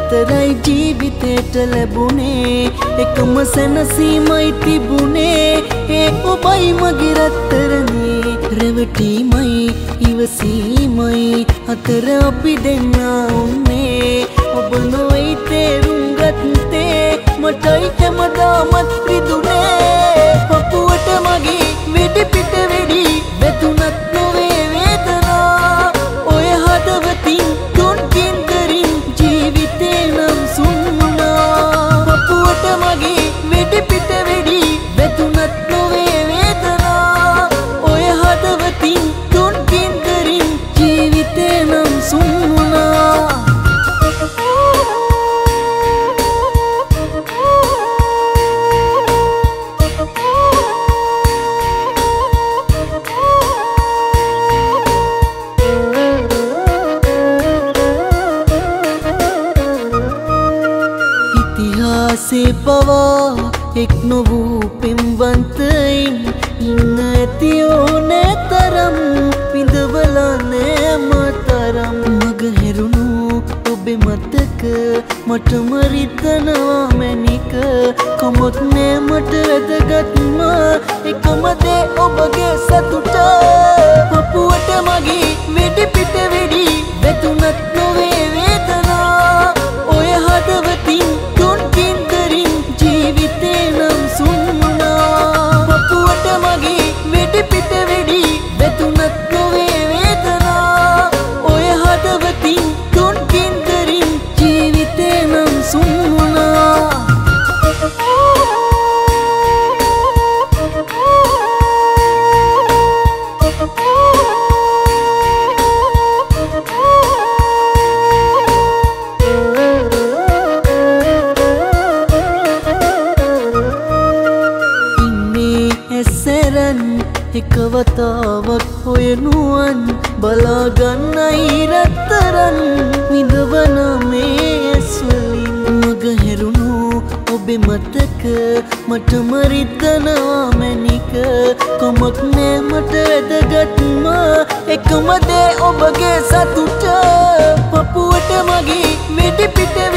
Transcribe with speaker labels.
Speaker 1: විතරයි ජීවිතේට ලැබුණේ එකම සැනසීමයි තිබුණේ ඒ ඔබයි මගේ රත්තරනේ රැවටීමයි ඉවසීමයි අතර අපි දෙන්නා උන්නේ ඔබ නොයි තේරුම් ගත්තේ මටයි හැමදාමත් රිදුනේ පපුවට මගේ වෙඩි පිට වෙඩි වැදුනත් නොවේ වේදනා ඔය හදවතින් තුන් කින්දරින් ජීවිතේ නම් සුන් වුණා පපුවට මගේ වෙඩි පිට වෙඩි වැදුනත් නොවේ වේදනා ඔය හදවතින් තුන් කින්දරින් ජීවිතේ නම් සුන් වුණා ඉතිහාසේ පවා එක් නොවූ පෙම්වන්තයින් ඉන්න ඇති ඕනෑ තරම් විඳවලා නෑ මතරම් මග හැරුණු ඔබේ මතක මටම රිදනවා මැනික කමොත් නෑ මට වැදගත්ම එකම දේ ඔබගේ සතුට පපුවට මගේ වෙඩි පිට වෙඩි වැදුනත් නොවේ වේදනා ඔය හදවතින් තුන් කින්දරින් ජීවිතේ නම් සුන් වුණා පපුවට මගේ වෙඩි පිට වෙඩි වැදුනත් නොවේ වේදනා ඔය හදවතින් තුන් කින්දරින් ජීවිතේ නම් සුන් වුණා එකවතාවක් හොයනුවන් බලාගන්නයි රත්තරන් විඳවන මේ ඇස්වලින් මග හැරුණු ඔබේ මතක මටම රිදනවා මැනික කමක් නෑ මට වැදගත්ම එකම දේ ඔබගේ සතුට පපුවට මගේ වෙඩි පිට